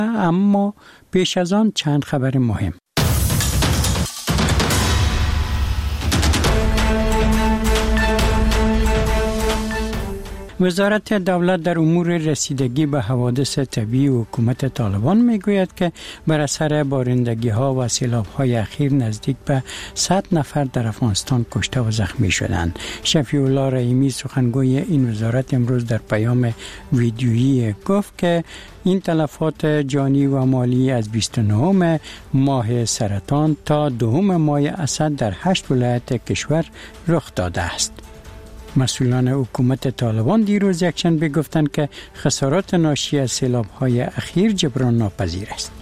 اما پیش از آن چند خبر مهم. وزارت دولت در امور رسیدگی به حوادث طبیعی و حکومت طالبان میگوید که بر اثر بارندگی ها و سیلاب های اخیر نزدیک به 100 نفر در افغانستان کشته و زخمی شدند. شفیع الله رحیمی سخنگوی این وزارت امروز در پیام ویدیویی گفت که این تلفات جانی و مالی از 29 ماه سرطان تا 2 ماه اسد در 8 ولایت کشور رخ داده است. مسئولان حکومت طالبان دیروز یکشنبه گفتند که خسارات ناشی از سیلاب‌های اخیر جبران ناپذیر است.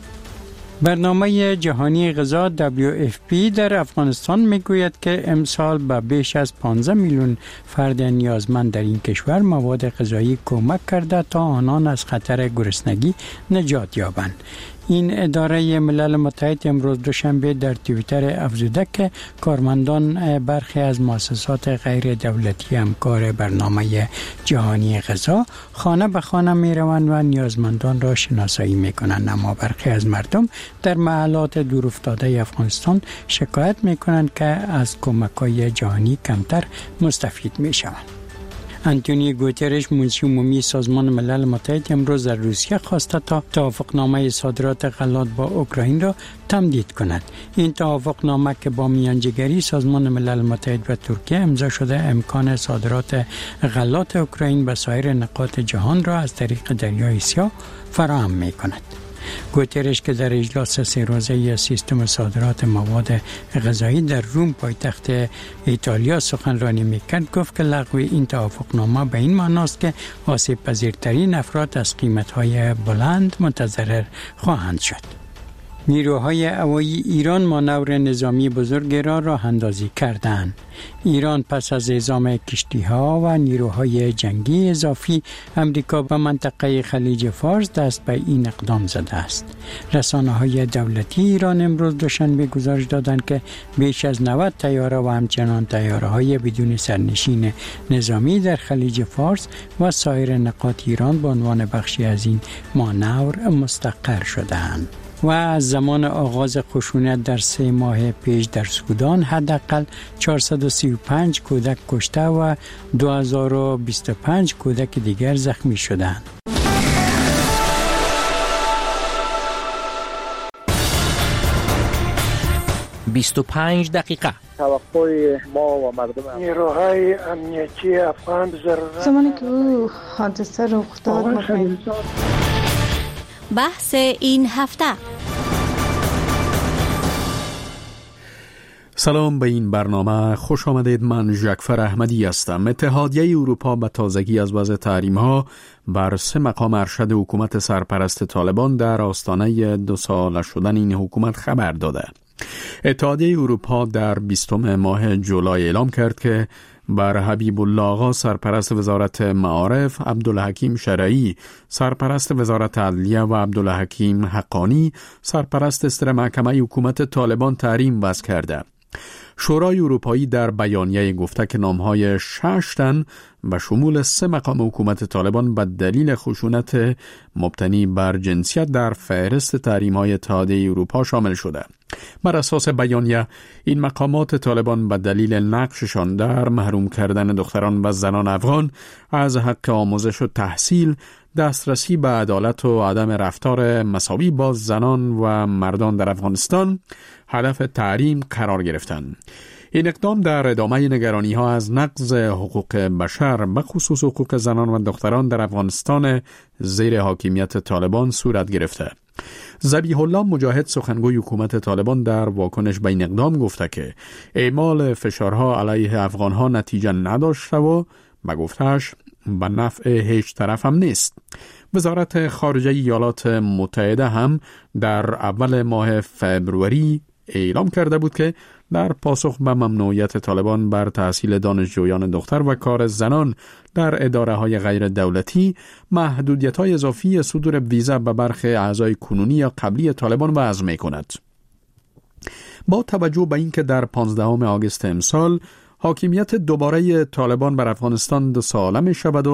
برنامه جهانی غذا WFP در افغانستان میگوید که امسال به بیش از 15 میلیون فرد نیازمند در این کشور مواد غذایی کمک کرده تا آنان از خطر گرسنگی نجات یابند. این اداره ملل متحد امروز دوشنبه در توییتر افزوده که کارمندان برخی از مؤسسات غیر دولتی همکار برنامه جهانی غذا خانه به خانه می روند و نیازمندان را شناسایی می کنند، اما برخی از مردم در محلات دورافتاده افغانستان شکایت می کنند که از کمک‌های جهانی کمتر مستفید می شوند. انتونیو گوترش منشی عمومی سازمان ملل متحد امروز در روسیه خواسته تا توافقنامه صادرات غلات با اوکراین را تمدید کند. این توافقنامه که با میانجیگری سازمان ملل متحد و ترکیه امضا شده امکان صادرات غلات اوکراین به سایر نقاط جهان را از طریق دریای سیاه فراهم می کند. گوترش که در اجلاس 3 روزه سیستم صادرات مواد غذایی در روم پایتخت ایتالیا سخنرانی میکرد گفت که لغو این توافقنامه به این معناست که آسیب پذیرترین افراد از قیمت‌های بلند متضرر خواهند شد. نیروهای هوایی ایران مانور نظامی بزرگ را راه اندازی کردند. ایران پس از اعزام کشتی‌ها و نیروهای جنگی اضافی امریکا به منطقه خلیج فارس دست به این اقدام زده است. رسانه‌های دولتی ایران امروز دوشنبه گزارش دادند که بیش از 90 طیاره و همچنان طیاره‌های بدون سرنشین نظامی در خلیج فارس و سایر نقاط ایران به عنوان بخشی از این مانور مستقر شدند. و از زمان آغاز خشونت در 3 ماه پیش در سودان حداقل 435 کودک کشته و 2025 کودک دیگر زخمی شدند. «25 دقیقه» توقع ما و مردم نیروهای امنیتی افغان زمانی که او حادثه رخ داد بحث این هفته. سلام به این برنامه خوش آمدید. من ژکفر احمدی هستم. اتحادیه اروپا به تازگی از وضع تحریم‌ها بر 3 مقام ارشد حکومت سرپرست طالبان در آستانه 2 ساله شدن این حکومت خبر داده. اتحادیه اروپا در 20 ماه جولای اعلام کرد که بر حبیب الله آقا سرپرست وزارت معارف، عبدالحکیم شرعی سرپرست وزارت عدلیه و عبدالحکیم حقانی سرپرست صدر محکمه حکومت طالبان تحریم وضع کرده. شورای اروپایی در بیانیه گفته که نامهای 6 تن به شمول 3 مقام حکومت طالبان به دلیل خشونت مبتنی بر جنسیت در فهرست تحریم‌های اتحادیه اروپا شامل شده. بر اساس بیانیه این مقامات طالبان به دلیل نقششان در محروم کردن دختران و زنان افغان از حق آموزش و تحصیل، دسترسی به عدالت و عدم رفتار مساوی با زنان و مردان در افغانستان هدف تحریم قرار گرفتند. این اقدام در ادامه نگرانی‌ها از نقض حقوق بشر به خصوص حقوق زنان و دختران در افغانستان زیر حاکمیت طالبان صورت گرفته. ذبیح الله مجاهد سخنگوی حکومت طالبان در واکنش به این اقدام گفته که اعمال فشارها علیه افغانها نتیجه نداشته و به گفته‌اش به نفع هیچ طرف هم نیست. وزارت خارجه ایالات متحده هم در اول ماه فبروری اعلام کرده بود که در پاسخ به ممنوعیت طالبان بر تحصیل دانشجویان دختر و کار زنان در اداره‌های غیر دولتی، محدودیت‌های اضافی صدور ویزا به برخی اعضای کنونی یا قبلی طالبان وضع می‌کند. با توجه به اینکه در 15 آگوست امسال حاکمیت دوباره طالبان بر افغانستان 2 ساله می شود و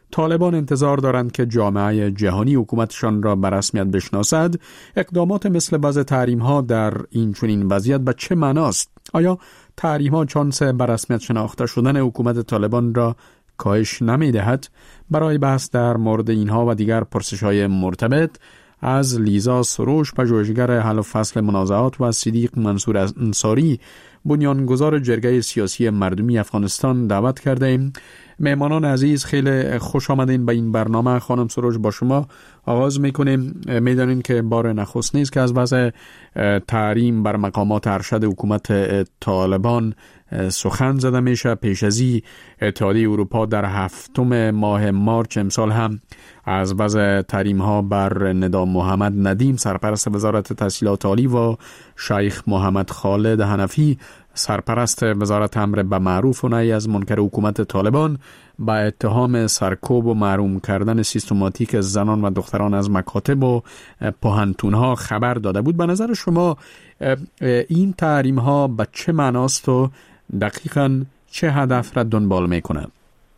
طالبان انتظار دارند که جامعه جهانی حکومتشان را به رسمیت بشناسد. اقدامات مثل وضع تحریم‌ها در این چنین وضعیت به چه معناست؟ آیا تحریم‌ها چانس به رسمیت شناخته شدن حکومت طالبان را کاهش نمی‌دهد؟ برای بحث در مورد اینها و دیگر پرسش‌های مرتبط از لیزا سروش، پژوهشگر حل و فصل منازعات، و صدیق منصور انصاری، بنیانگذار جرگه سیاسی مردمی افغانستان دعوت کرده ایم. مهمانان عزیز، خیلی خوش آمدین به این برنامه. خانم سروش، با شما آغاز میکنیم. میدانیم که بار نخست نیست که از وضع تحریم بر مقامات ارشد حکومت طالبان سخن زده میشه. پیش ازی اتحادیه اروپا در 7 ماه مارچ امسال هم از وضع تحریم ها بر ندام محمد ندیم، سرپرست وزارت تحصیلات عالی، و شیخ محمد خالد حنفی، سرپرست وزارت امر به معروف و نهی از منکر حکومت طالبان، با اتهام سرکوب و محروم کردن سیستماتیک زنان و دختران از مکاتب و پوهنتون‌ها خبر داده بود. به نظر شما این تحریم ها به چه معناست و دقیقاً چه هدف را دنبال میکنند؟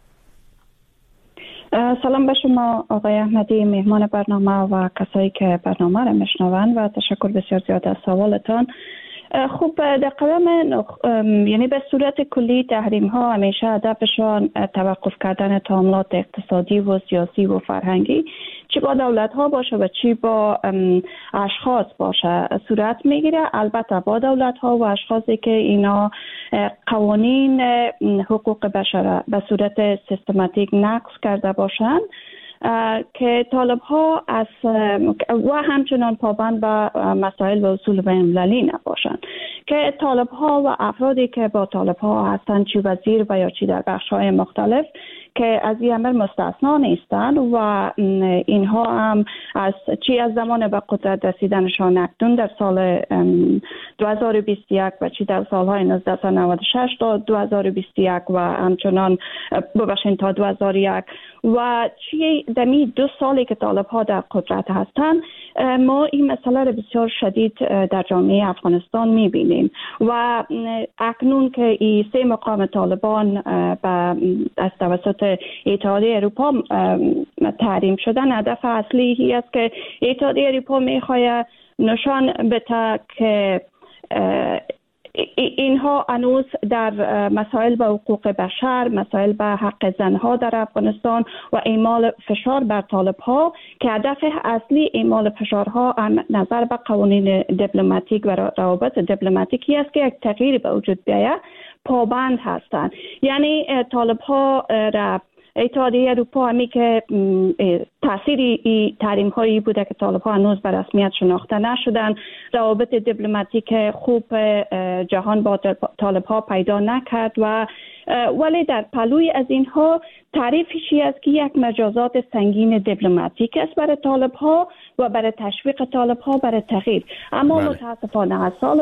سلام به شما آقای احمدی، مهمان برنامه و کسایی که برنامه را میشنوند، و تشکر بسیار زیاد از سوالتان. خب در قدم یعنی به صورت کلی تحریم ها همیشه هدفشان توقف کردن تعاملات اقتصادی و سیاسی و فرهنگی، چی با دولت ها باشه و چی با اشخاص باشه، صورت میگیره. البته با دولت ها و اشخاصی که اینا قوانین حقوق بشر به صورت سیستماتیک نقض کرده باشند، که طالب ها از و همچنان پابند به مسائل و اصول بین‌المللی نباشند، که طالب ها و افرادی که با طالب ها هستند، چی وزیر و یا چی در بخش های مختلف، که از این امر مستثنا نیستند و اینها هم از زمان به قدرت رسیدنشان اکنون در سال 2021 و چی در سالهای 1996 تا 2021 و همچنان تا 2001 و چی دمی 2 سالی که طالب ها در قدرت هستند، ما این مسئله را بسیار شدید در جامعه افغانستان میبینیم و اکنون که این 3 مقام طالبان از توسط اتحادیه اروپا تحریم شدن، هدف اصلی هی است که اتحادیه اروپا میخواد نشان بده که اینها هنوز در مسائل به حقوق بشر، مسائل به حق زنها در افغانستان و اعمال فشار بر طالب ها، که هدف اصلی اعمال فشارها نظر به قوانین دیپلماتیک و روابط دیپلماتیکی است که یک تغییر به وجود بیاید، پابند هستند. یعنی طالب ها را اتحادیه اروپا همی که تأثیر تحریم هایی بوده که طالب ها هنوز به رسمیت شناخته نشدن، روابط دیپلماتیک خوب جهان با طالب ها پیدا نکرد و ولی در پلوی از اینها تعریفی است که یک مجازات سنگین دیپلماتیک است برای طالب ها و برای تشویق طالب ها برای تغییر. اما متاسفانه از سال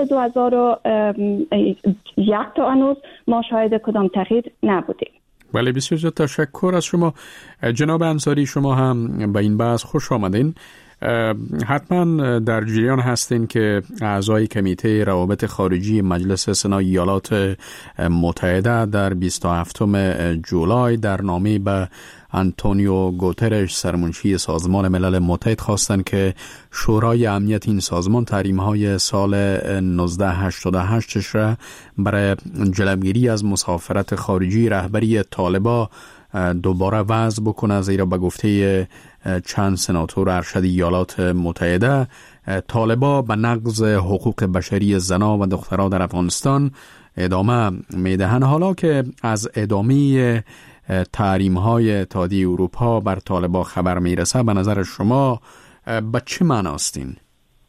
2001 تا هنوز ما شاهد کدام تغییر نبودیم. بله، بسیار زیاد تشکر از شما. جناب انصاری، شما هم به این بحث خوش آمدین. حتما در جریان هستین که اعضای کمیته روابط خارجی مجلس سنا ایالات متحده در 27 جولای در نامه به آنتونیو گوترش، سرمنشی سازمان ملل متحد، خواستند که شورای امنیت این سازمان تحریم‌های سال 1988 را برای جلوگیری از مسافرت خارجی رهبری طالبان دوباره وضع بکنه، زیرا به گفته چند سناتور ارشد ایالات متحده طالبان به نقض حقوق بشری زنان و دختران در افغانستان ادامه میدهند. حالا که از ادامه تحریم‌های اتحادیه اروپا بر طالبان خبر میرسه، به نظر شما به چه معناست این؟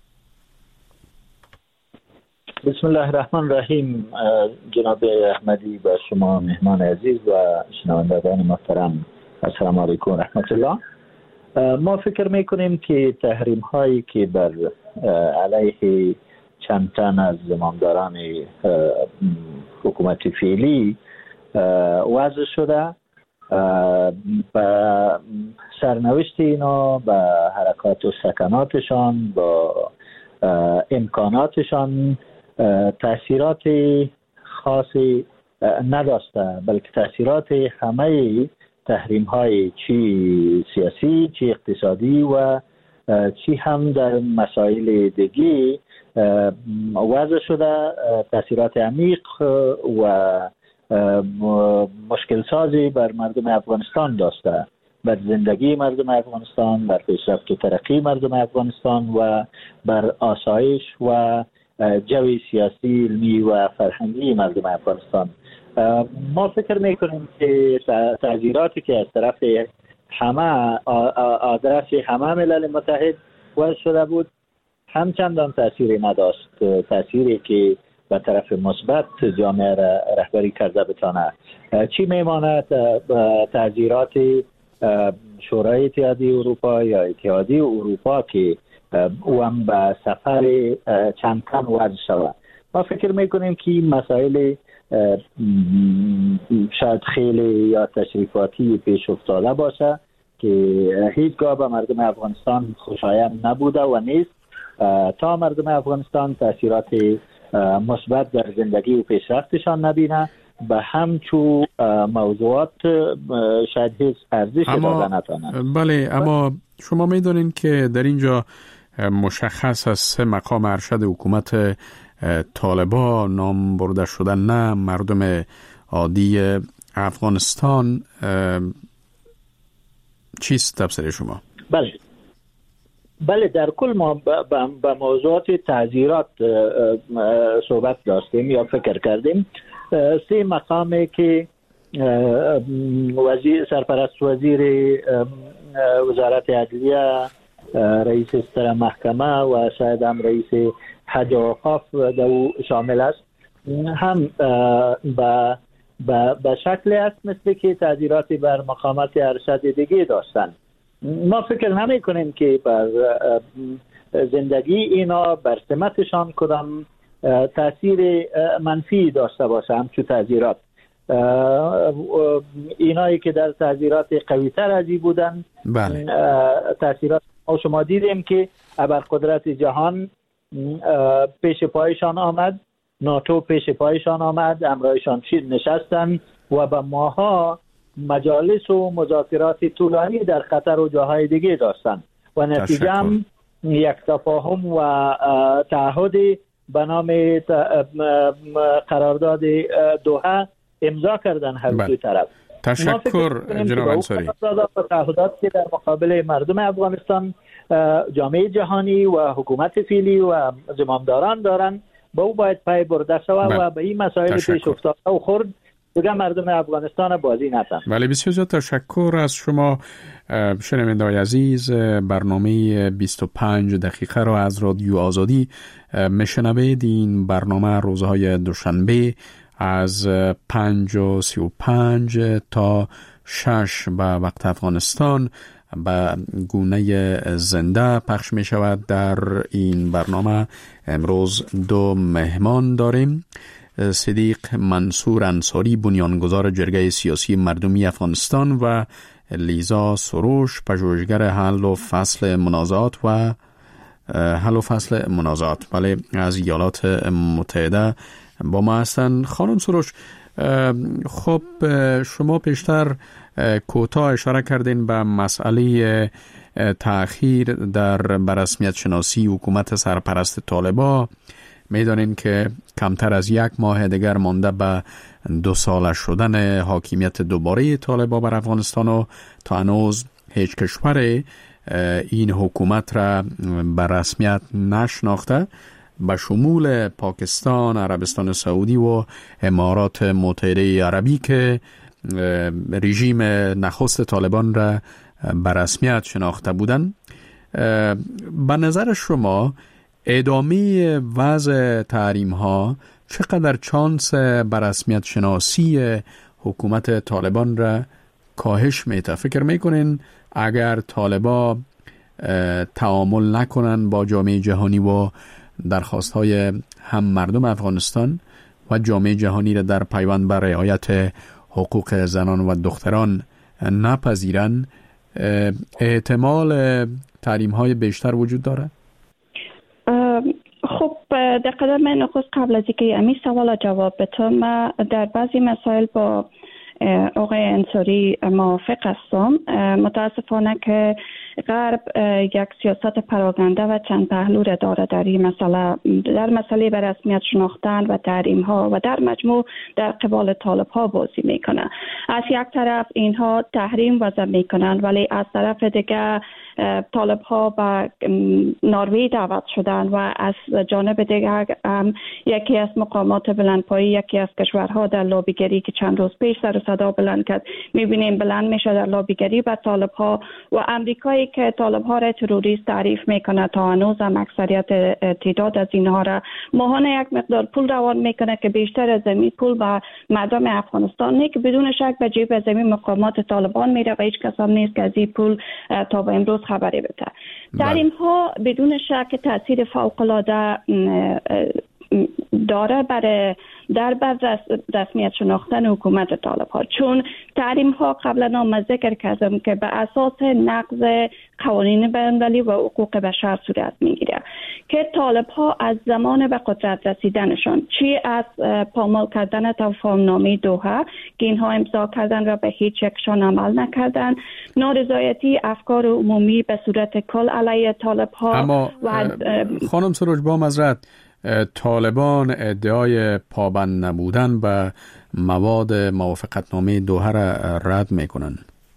بسم الله الرحمن الرحیم. جناب احمدی و شما مهمان عزیز و شنوندگان محترم، السلام علیکم و رحمت الله. ما فکر میکنیم که تحریم هایی که بر علیه چند تن از زمامداران حکومت فعلی وضع شده، با سرنوشت اینا، با حرکات و سکناتشان، با امکاناتشان تأثیرات خاصی نداشته، بلکه تأثیرات همه تحریم های چی سیاسی، چی اقتصادی و چی هم در مسائل دیگی وضع شده تاثیرات عمیق و مشکل سازی بر مردم افغانستان داشته، بر زندگی مردم افغانستان، بر پیشرفت و ترقی مردم افغانستان و بر آسایش و جو سیاسی، علمی و فرهنگی مردم افغانستان. ما فکر میکنیم که تعذیراتی که از طرف همه آدرس همه ملل متحد وضع شده بود همچندان تأثیری نداشت، تأثیری که به طرف مثبت جامعه را رهبری کرده بتانه. چی میماند تعذیرات شورای اتحادیه اروپا یا اتحادیه اروپا که او هم به سفر چند تن وضع شود. ما فکر میکنیم که مسائل شاید خیلی یا تشریفاتی پیش افتاده باشه که هیچگاه به مردم افغانستان خوشایند نبوده و نیست تا مردم افغانستان تاثیرات مثبت در زندگی و پیشرفتشان نبینه به همچون موضوعات شاید هیچ ارزش داده نتوانند. بله، اما شما میدونین که در اینجا مشخص از 3 مقام ارشد حکومت طالبان نام برده شدن، نه مردم عادی افغانستان. چیست تفسیر شما؟ بله، در کل ما به موضوعات تعذیرات صحبت داشتیم یا فکر کردیم. 3 مقامی که سرپرست وزیر وزارت عدلیه، رئیس ستر محکمه و شاید هم رئیس حج و اوقاف دو شامل است، هم به شکل است مثل که تعذیراتی بر مقامات ارشد دیگه داشتن. ما فکر نمی کنیم که بر زندگی اینا، بر سمتشان کدام تاثیر منفی داشته باشه همچون تعذیرات. اینایی که در تعذیرات قوی‌تر ازی بودن، بله. تعذیرات شما دیدیم که ابرقدرت جهان پیش پایشان آمد، ناتو پیش پایشان آمد، امرایشان نشستن و به ماها مجالس و مذاکرات طولانی در قطر و جاهای دیگه داشتن و نتیجه هم یک تفاهم و تعهد به نام قرارداد دوحه امضا کردن هر دو طرف. تشکر جناب انصاری. تعهدات که در مقابل مردم افغانستان جامعه جهانی و حکومت فعلی و زمامداران دارن با او باید پای برده شود و به این مسائل پیش افتاده و خورد دیگه مردم افغانستان بازی نتن. بله، بسیار زیاد تشکر از شما شنونده‌های عزیز. برنامه 25 دقیقه را از رادیو آزادی میشنوید. این برنامه روزهای دوشنبه از 5:35 تا 6 به وقت افغانستان به گونه زنده پخش می شود. در این برنامه امروز 2 مهمان داریم. صدیق منصور انصاری، بنیانگذار جرگه سیاسی مردمی افغانستان، و لیزا سروش، پژوهشگر حل و فصل منازعات بله از ایالات متحده با ما هستند. خانم سروش، خب شما پیشتر کوتاه اشاره کردین به مسئله تأخیر در برسمیت شناسی حکومت سرپرست طالبان. میدانین که کمتر از 1 ماه دیگر مانده به 2 ساله شدن حاکمیت دوباره طالبان بر افغانستان و تا هنوز هیچ کشور این حکومت را به رسمیت نشناخته، به شمول پاکستان، عربستان سعودی و امارات متحده عربی که رژیم نخست طالبان را به رسمیت شناخته بودند. به نظر شما ادامه وضع تحریم ها چقدر چانس به رسمیت شناسی حکومت طالبان را کاهش میده؟ فکر میکنین اگر طالبان تعامل نکنن با جامعه جهانی و درخواست های هم مردم افغانستان و جامعه جهانی را در پیوند بر رعایت حقوق زنان و دختران نپذیرن، احتمال تحریم های بیشتر وجود داره؟ خب در قدم نخست قبل از اینکه امی سوال جواب بدم، در بعضی مسائل با آقای انصاری موافق هستم. متاسفانه که غرب یک سیاست پراکنده و چند پهلو را داره در این مسئله، در مسئله به رسمیت شناختن و تحریم ها و در مجموع در قبال طالب ها بازی میکنه. از یک طرف اینها تحریم وضع میکنن، ولی از طرف دیگه طالب ها به نروژ دعوت شدن و از جانب دیگر یکی از مقامات بلندپایه، یکی از کشورها در لابیگری که چند روز پیش سر و صدا بلند کرد، میبینیم بلند میشه در لابیگری بر طالب ها و امریکایی که طالب ها را تروریست تعریف میکنه تا هنوز هم اکثریت تعداد از اینها را ماهانه یک مقدار پول روان میکنه که بیشتر از زمین پول به مردم افغانستان نه که بدون شک به جیب از زمین مقامات طالبان میره و هیچ کس هم نیست که از این پول تا به امروز خبری بده. تحریم ها بدون شک تاثیر فوق العاده داره در رسمیت شناختن حکومت طالب ها، چون تحریم ها قبلا هم ذکر کردم که به اساس نقض قوانین بین‌المللی و حقوق بشر صورت میگیره که طالب ها از زمان به قدرت رسیدنشان، چی از پامال کردن تفاهم‌نامه دوحه که اینها امضا کردن و به هیچ یکشان عمل نکردن، نارضایتی افکار عمومی به صورت کل علیه طالب ها. اما خانم سروج با معذرت، طالبان ادعای پابند نبودن به مواد موافقتنامه دوحه را رد میکنن.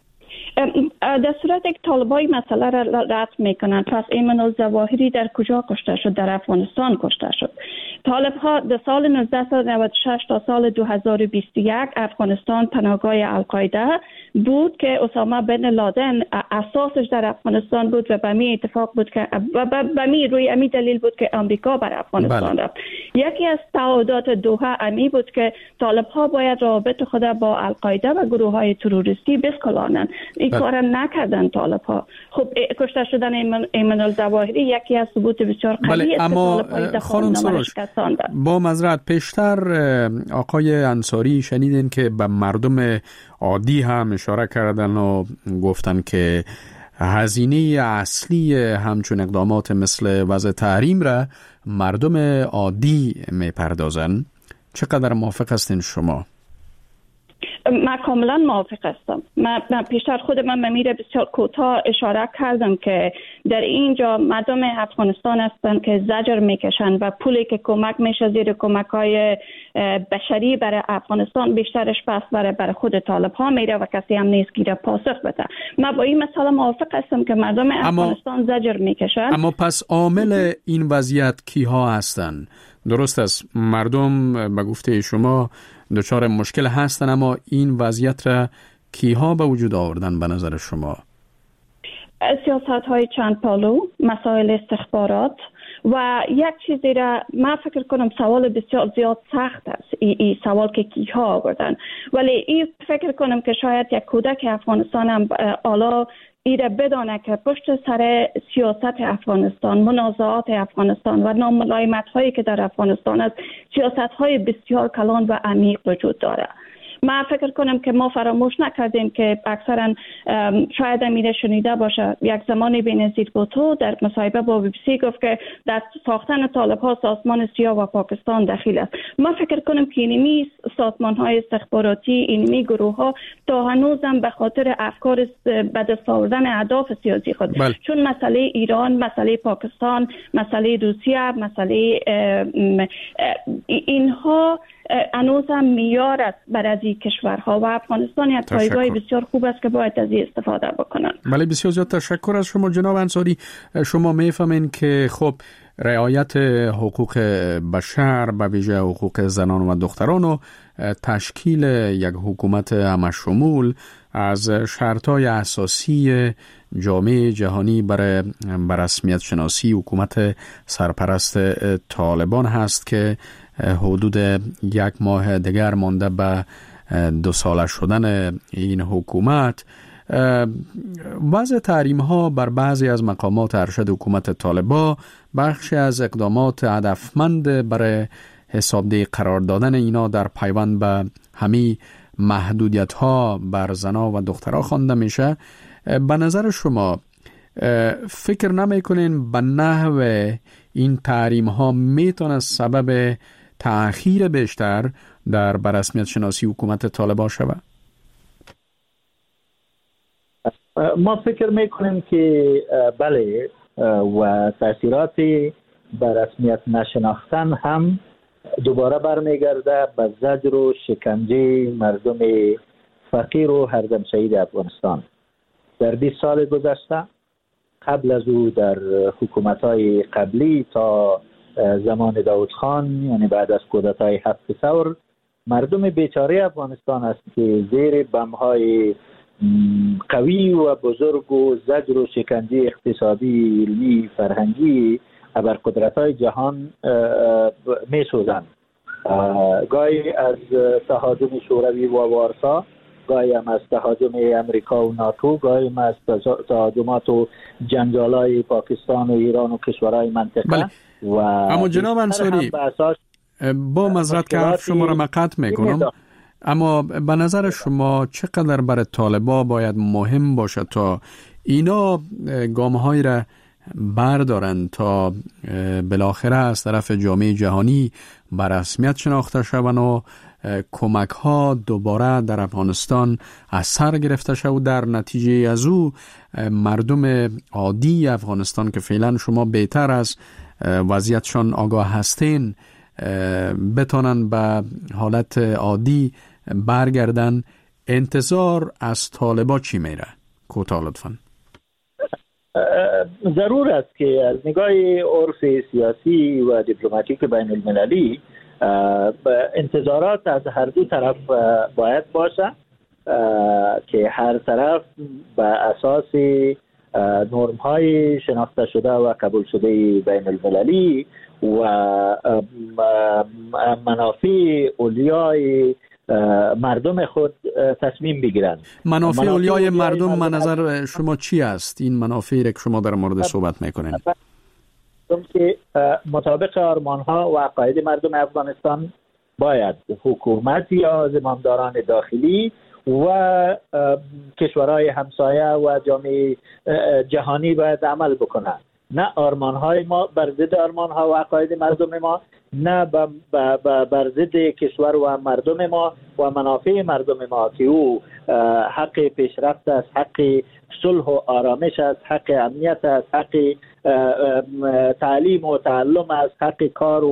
در صورت که طالبای مسئله را رد میکنن، پس ایمن الظواهری در کجا کشته شد؟ در افغانستان کشته شد. طالب ها در سال 1996 تا سال 2021 افغانستان پناهگاه القاعده بود که اسامه بن لادن اساسش در افغانستان بود و به می اتفاق بود که به می روی امی دلیل بود که امریکا بر افغانستان رفت. یکی از تعهدات دوحه امی بود که طالب ها باید رابط خود با القاعده و گروه های تروریستی بسکلانند. این کار نکردن طالب ها. خب کشته شدن ایمن الظواهری یکی از ثبوت بسیار قوی است. اما خانم سروش با معذرت، پیشتر آقای انصاری شنیدین که به مردم عادی هم اشاره کردن و گفتن که هزینه اصلی همچون اقدامات مثل وضع تحریم را مردم عادی میپردازن. چقدر موافق هستین شما؟ من کاملا موافق هستم. من پیشتر خودم میره بسیار کوتاه اشاره کردم که در اینجا مردم افغانستان هستن که زجر میکشن و پولی که کمک میشه زیر کمک‌های بشری برای افغانستان بیشترش پس برای خود طالب ها میره و کسی هم نیست که پاسخ بده. من با این مسئله موافق هستم که مردم افغانستان زجر میکشن. اما پس عامل این وضعیت کیها هستن؟ درست است مردم به گفته شما دچار مشکل هستن، اما این وضعیت را کیها به وجود آوردن به نظر شما؟ سیاست های چند پالو، مسائل استخبارات و یک چیزی را من فکر کنم سوال بسیار زیاد سخت است این سوال که کیها آوردن، ولی این فکر کنم که شاید یک کودک افغانستان هم حالا ایره بدانه که پشت سر سیاست افغانستان، منازعات افغانستان و ناملایمت هایی که در افغانستان است، سیاست های بسیار کلان و عمیق وجود داره. من فکر کنم که ما فراموش نکردیم که اکثرا شاید امیره شنیده باشه یک زمانی بینظیر بوتو در مصاحبه با BBC گفت که در ساختن طالب ها سازمان سیاه و پاکستان دخیل است. من فکر کنم که اینمی سازمان های استخباراتی، اینمی گروه ها تا هنوزم به خاطر افکار به دست آوردن اهداف سیاسی خود چون مسئله ایران، مسئله پاکستان، مسئله روسیه، مسئله اینها هنوز هم میار است برای کشورها و افغانستان یک پایگاه بسیار خوب است که باید از این استفاده بکنن. بله، بسیار زیاد تشکر از شما جناب انصاری. شما میفهمین که خب رعایت حقوق بشر به ویژه حقوق زنان و دختران و تشکیل یک حکومت همشمول از شرطهای اساسی جامعه جهانی برای رسمیت شناسی حکومت سرپرست طالبان هست که حدود یک ماه دیگر مانده به 2 ساله شدن این حکومت. وضع تحریم ها بر بعضی از مقامات ارشد حکومت طالبان بخشی از اقدامات هدفمند برای حسابدهی قرار دادن اینا در پیوند به همه محدودیت ها بر زنان و دخترها خوانده میشه. به نظر شما فکر نمی کنین به نحو این تحریم ها میتونه سبب تأخیر بیشتر در رسمیت شناسی حکومت طالبان شود؟ ما فکر میکنیم که بله و تاثیرات به رسمیت نشناختن هم دوباره برمیگرده به زجر و شکنجه مردم فقیر و هردم شهید افغانستان. در 20 سال گذشته قبل از او در حکومت‌های قبلی تا زمان داود خان، یعنی بعد از کودتای 7 ثور، مردم بیچاره افغانستان است که زیر بم‌های قوی و بزرگ و زجر و شکنجه اقتصادی، علمی، فرهنگی ابرقدرت‌های جهان می‌سوزند. گاهی از تهاجم شوروی و وارسا، گاهی هم از تهاجم امریکا و ناتو، گاهی هم از تهاجمات و جنجال‌های پاکستان و ایران و کشورهای منطقه. بله. و اما جناب انصاری، با معذرت که حرف شما را قطع میکنم، اما به نظر شما چقدر برای طالبان باید مهم باشه تا اینا گام‌هایی را بردارن تا بالاخره از طرف جامعه جهانی به رسمیت شناخته شوند و کمک ها دوباره در افغانستان از سر گرفته شد و در نتیجه از او مردم عادی افغانستان که فعلا شما بهتر از وضعیتشان آگاه هستین بتونن به حالت عادی برگردن؟ انتظار از طالبا چی میره؟ کوتاه لطفاً. ضرور است که از نگاه عرف سیاسی و دیپلماتیک بین المللی انتظارات از هر دو طرف باید باشه که هر طرف به اساس نرم های شناخته شده و قبول شده بین المللی و منافع اولیای مردم خود تصمیم بگیرند. منافع اولیای مردم به نظر شما چی است؟ این منافعی که شما در مورد صحبت میکنین که مطابق آرمان‌ها و عقاید مردم افغانستان باید حکومت یا زمامداران داخلی و کشورهای همسایه و جامعه جهانی باید عمل بکنند. نه آرمان‌های ما بر ضد آرمان‌ها و عقاید مردم ما، نه بر ضد کشور و مردم ما و منافع مردم ما که او حق پیشرفت است، حق صلح و آرامش است، حق امنیت است، حق تعلیم و تعلم است، حق کار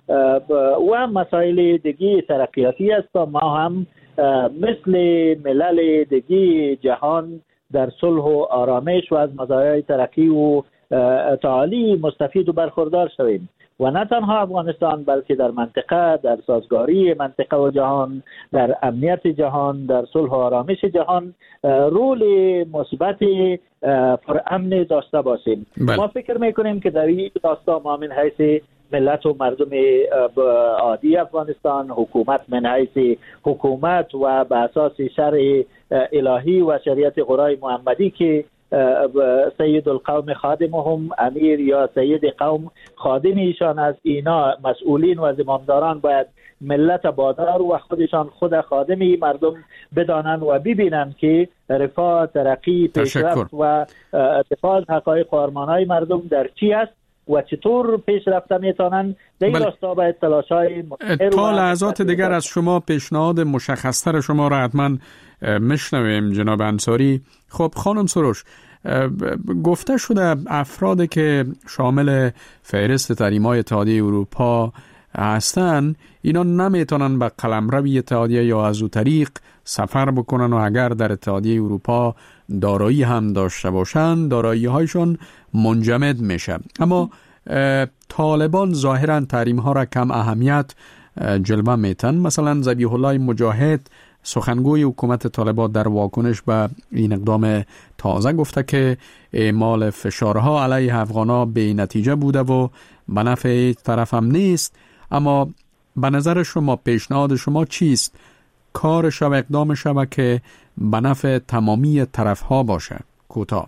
و مسائل دیگه ترقیاتی است. تا ما هم مثل ملل دیگه جهان در صلح و آرامش و از مزایای ترقی و تعالی مستفید و برخوردار شویم و نه تنها افغانستان بلکه در منطقه، در سازگاری منطقه و جهان، در امنیت جهان، در صلح و آرامش جهان رول مثبت پرامن داشته باشیم. ما فکر میکنیم که در این داستان ما من حیث ملت و مردم عادی افغانستان، حکومت من حیث حکومت و به اساس شرع الهی و شریعت قرآن محمدی که سید القوم خادمهم، امیر یا سید قوم خادم ایشان از اینا مسئولین و زمامداران باید ملت بادار و خودشان خود خادمی مردم بدانند و ببینند که رفاه، ترقی، پیشرفت و اتفاق حقایق و آرمان‌های مردم در چی است و چطور پیش رفته میتونن. در این راستا باید تلاش‌های تا لحظات دیگر از شما پیشنهاد مشخص‌تر شما را حتما میشنویم جناب انصاری. خب خانم سروش، گفته شده افرادی که شامل فهرست تحریم‌های اتحادیه اروپا هستن اینا نمیتونن به قلمرو اتحادیه یا از او طریق سفر بکنن و اگر در اتحادیه اروپا دارایی هم داشته باشن دارایی هایشون منجمد میشه. اما طالبان ظاهرا تحریم ها را کم اهمیت جلوه میتن. مثلا ذبیح الله مجاهد سخنگوی حکومت طالبان در واکنش به این اقدام تازه گفته که اعمال فشارها علیه افغانا به نتیجه بوده و به نفع طرف هم نیست. اما به نظر شما پیشنهاد شما چیست؟ کار شب اقدام شب که به نفع تمامی طرف ها باشه؟ کوتاه.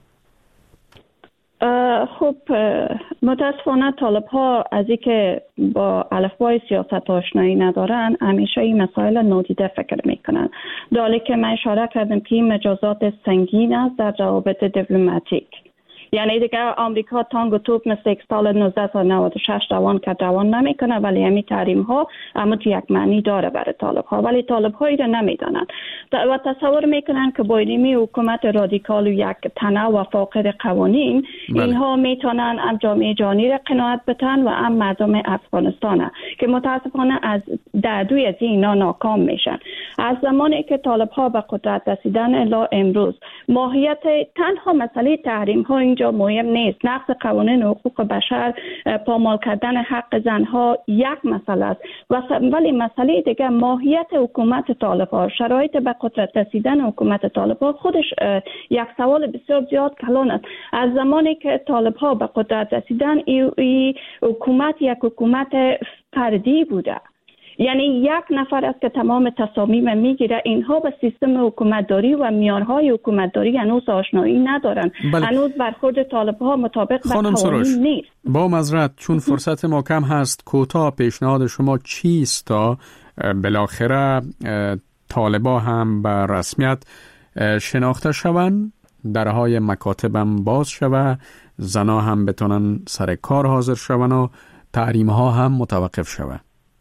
خب متاسفانه طالب ها از این که با الفبای سیاست آشنایی ندارن همیشه این مسائل نادیده فکر میکنن. در حالی که من اشاره کردم که این مجازات سنگین است در روابط دیپلماتیک. یعنی دیگه آمریکا تانگ و توپ مثل سال 1996 دوان نمیکنه، ولی همین تحریم ها اما یک معنی داره برای طالب ها، ولی طالب هایی را نمیدانند و تصور میکنن که با اینمی حکومت رادیکال و یک تنوع و فاقد قوانین اینها میتونن هم جامعه جهانی را قناعت بتن و هم مردم افغانستان که متاسفانه از دوی از اینا ناکام میشن. از زمانی که طالب ها به قدرت رسیدن الی امروز ماهیت تنها مسئله تحریم ها اینجا مهم نیست، نقض قوانین حقوق بشر، پامال کردن حق زنها یک مسئله است، ولی مسئله دیگه ماهیت حکومت طالب ها، شرایط به قدرت رسیدن حکومت طالب ها خودش یک سوال بسیار زیاد کلان است. از زمانی که طالب ها به قدرت رسیدن ای حکومت یک حکومت فردی بوده، یعنی یک نفر است که تمام تصامیم میگیره. اینها به سیستم حکومتداری و معیارهای حکومتداری هنوز آشنایی ندارن. هنوز برخورد طالب ها مطابق با قوانین نیست. با معذرت چون فرصت ما کم هست، کوتاه پیشنهاد شما چیست تا بالاخره طالبا هم به رسمیت شناخته شوند، درهای مکاتبم باز شوه، زنا هم بتونن سر کار حاضر شون و تحریم ها هم متوقف شوه؟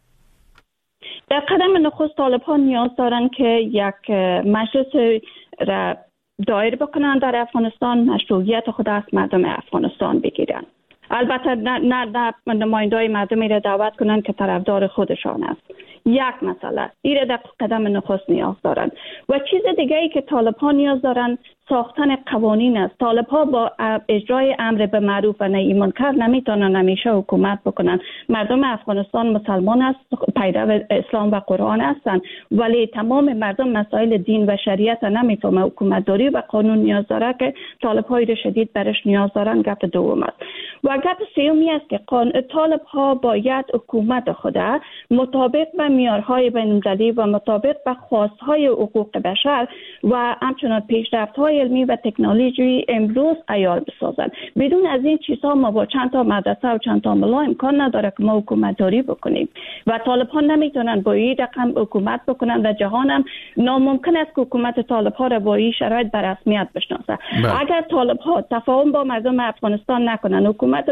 در قدم نخست طالب ها نیاز دارن که یک مجلس را دایر بکنن در افغانستان، مشروعیت خود از مردم افغانستان بگیرن. البته نه نمایندای مردمی را دعوت کنن که طرفدار خودشان است. یک مسئله ایره در قدم نخست نیاز دارن. و چیز دیگه ای که طالب ها نیاز دارن ساختن قوانین است. طالب ها با اجرای امر به معروف و نهی منکر نمیتونن همیشه حکومت بکنن. مردم افغانستان مسلمان است، پیرو اسلام و قرآن هستند، ولی تمام مردم مسائل دین و شریعت نمیفهمه. حکومت داری و قانون نیاز داره که طالب های شدید برش نیاز دارن. گپ دوم است. و گپ سومی است که طالب ها باید حکومت خود مطابق به معیارهای بین‌المللی و مطابق به خواست‌های حقوق بشر و همچنان پیشرفت‌های علمی و تکنولوژی امروز عیار بسازند. بدون از این چیزها ما با چند تا مدرسه و چند تا ملا امکان نداره که ما حکومت داری بکنیم و طالب ها نمیتونن با این رقم حکومت بکنن و جهان هم ناممکن است که حکومت طالب ها را با این شرایط به رسمیت بشناسه. اگر طالب ها تفاهم با مردم افغانستان نکنن، حکومت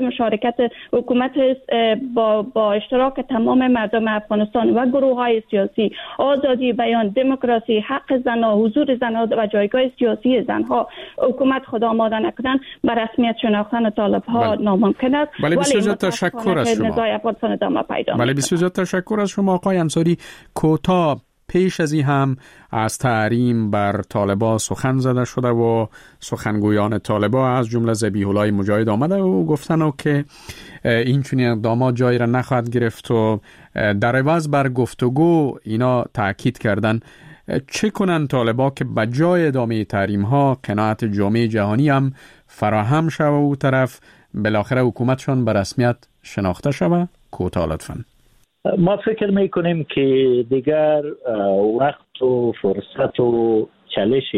با اشتراک تمام مردم افغانستان و گروه‌های سیاسی، آزادی بیان، دموکراسی، حق زنها، حضور زنها و جایگاه سیاسی زنها حکومت خود آماده نکنن، به رسمیت شناختن طالب ها ناممکن است. ولی بسیار تشکر از شما. ولی بسیار تشکر از شما آقای انصاری. کوتاه پیش از این هم از تحریم بر طالبا سخن زده شده و سخنگویان طالبا از جمله ذبیح الله مجاهد آمده و گفتن که این چنین اقدامات جایی را نخواهد گرفت و در عوض بر گفتگو اینا تاکید کردن. چه کنن طالبا که بجای ادامه تحریم ها قناعت جامعه جهانی هم فراهم شوه و او طرف بالاخره حکومتشان به رسمیت شناخته شوه؟ کوتاه لطفاً. ما فکر میکنیم که دیگر وقت و فرصت و چالش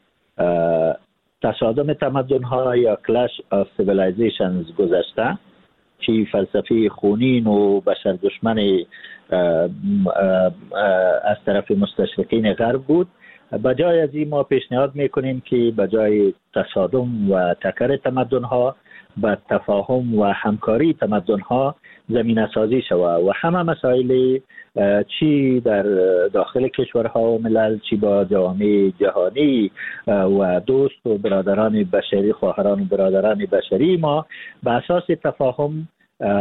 تصادم تمدن ها یا کلش آف سیویلایزیشنز گذشته، که فلسفه خونین و بشر دشمن از طرف مستشرقین غرب بود. بجای از این ما پیشنهاد میکنیم که بجای تصادم و تکر تمدن ها با تفاهم و همکاری تمدن ها زمینه سازی شود و همه مسائل چی در داخل کشورها و ملل، چی با جامعه جهانی و دوست و برادران بشری، خواهران و برادران بشری ما به اساس تفاهم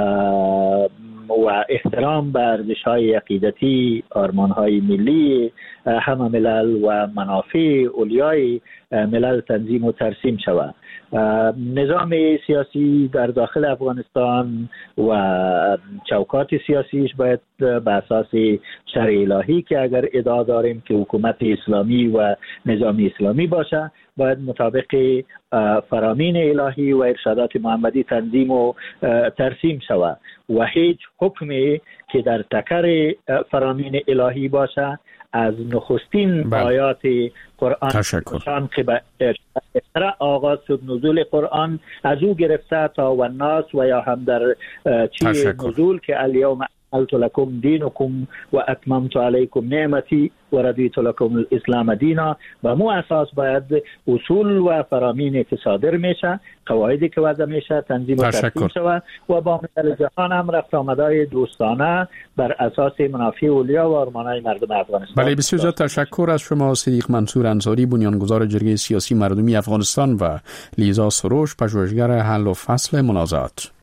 و احترام به ارزش‌های عقیدتی، آرمان‌های ملی همه ملل و منافع اولیای ملل تنظیم و ترسیم شود. نظام سیاسی در داخل افغانستان و چوکات سیاسیش باید به اساس شرع الهی که اگر ادعا داریم که حکومت اسلامی و نظام اسلامی باشه، باید مطابق فرامین الهی و ارشادات محمدی تنظیم و ترسیم شود و هیچ حکمی که در تکر فرامین الهی باشه از نخستین آیات قرآن که به آغاز شد نزول قرآن از او گرفته تا و الناس و یا هم در چی نزول که الیوم اکملت لکم دینکم و اتممت علیکم نعمتی و رضیت لکم الاسلام دینا. و مو اساس باید اصول و فرامینی که صادر میشه، قواعدی که وضع میشه تنظیم و ترتیب شود و با ملل جهان هم رفت آمدهای دوستانه بر اساس منافع اولیا و آرمانهای مردم افغانستان. بله، بسیار زیاد تشکر از شما صدیق منصور انصاری، بنیانگذار جرگه سیاسی مردمی افغانستان، و لیزا سروش، پژوهشگر حل و فصل منازعات.